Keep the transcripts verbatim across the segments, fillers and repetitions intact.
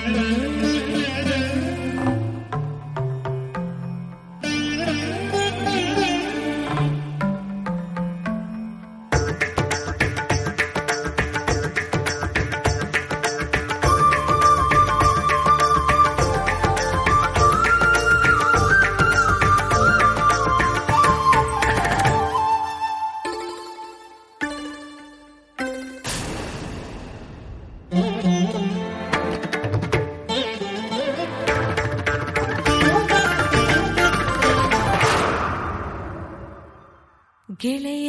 ಗೆಳೆಯ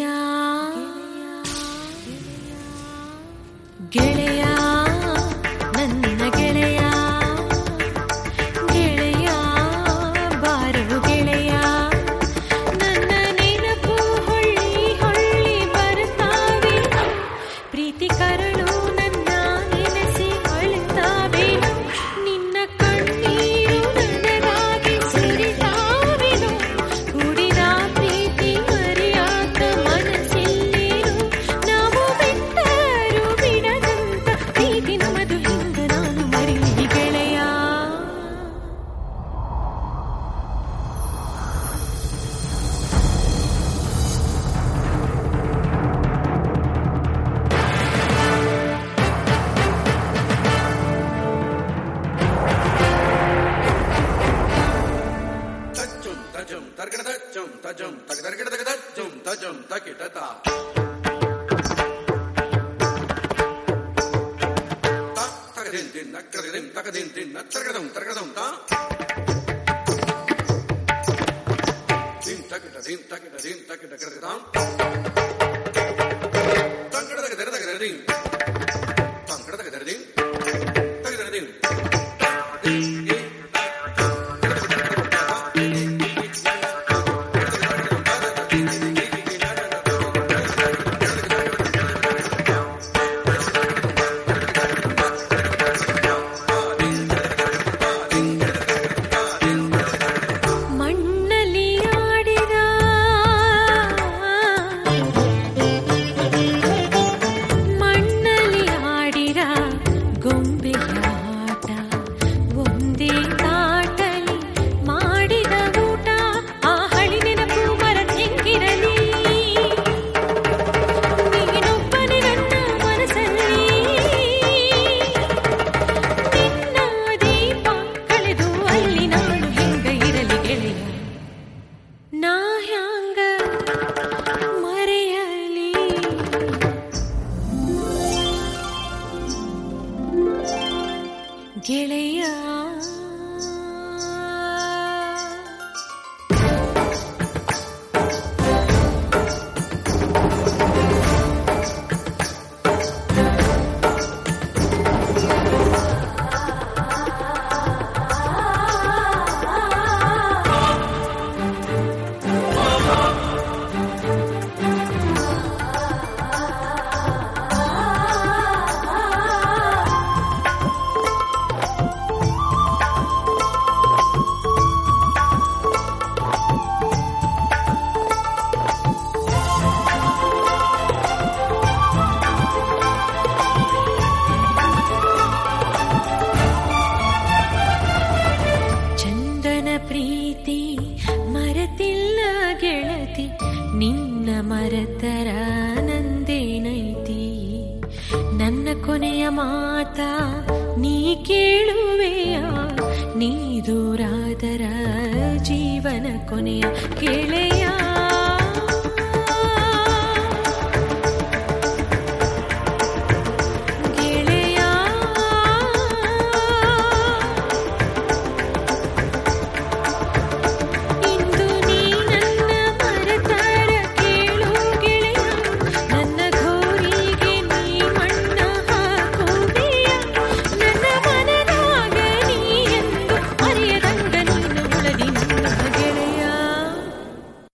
ಗೆಳೆಯ ನನ್ನ ಗೆಳೆಯ ಗೆಳೆಯ ಬಾರಲು ಗೆಳೆಯ ನನ್ನ ನೆನಪು ಹೊಳ್ಳಿ ಹೊಳ್ಳಿ ಬರುತ್ತಾವೆ ಪ್ರೀತಿ ಕರಳು ನನ್ನ ನೆನೆಸಿ ಅಳುತ್ತಾವೇನು ನಿನ್ನ ಕಣ್ಣೀರು ನನಗಾಗಿ ಸುರಿತಾವೇನು ಕೂಡಿದ ಪ್ರೀತಿ ಮರೆಯಾದ ಮನಸ್ಸಿಲ್ಲೇನು ನಾವು ಬಿಟ್ಟರು ಬಿಡದಂತ ಪ್ರೀತಿ ನಮ್ಮದು ಹಿಂಗ ನಾನು ಮರಿಲಿ ಗೆಳೆಯ ತಜಂ ತರ್ಗಡ ತಜಂ ತಜಂ ತಗ ತರ್ಗಡ ತಗ ತಜಂ ತಜಂ ತಕಿಟತ ತ ತಗದಿನ್ ದಿನ್ ನಕ್ಕದಿನ್ ತಗದಿನ್ ದಿನ್ ತರ್ಗಡಂ ತರ್ಗಡಂ ತ ದಿನ್ ತಕಿಟ ದಿನ್ ತಕಿಟ ದಿನ್ ತಕಿಟ ಕರ್ಗಡಂ ತಂಗಡ ತಗ ತಗ ತಗ ದಿನ್ ತಂಗಡ ತಗ ತಗ ದಿನ್ ತಗ ತಗ ದಿನ್ ಗೆಳೆಯ ಪ್ರೀತಿ ಮರೆತಿಲ್ಲ ಗೆಳತಿ ನಿನ್ನ ಮರೆತರ ನಂದೇನೈತಿ ನನ್ನ ಕೊನೆಯ ಮಾತ ನೀ ಕೇಳುವೆಯ ನೀ ದೂರಾದರ ಜೀವನ ಕೊನೆಯ ಗೆಳೆಯ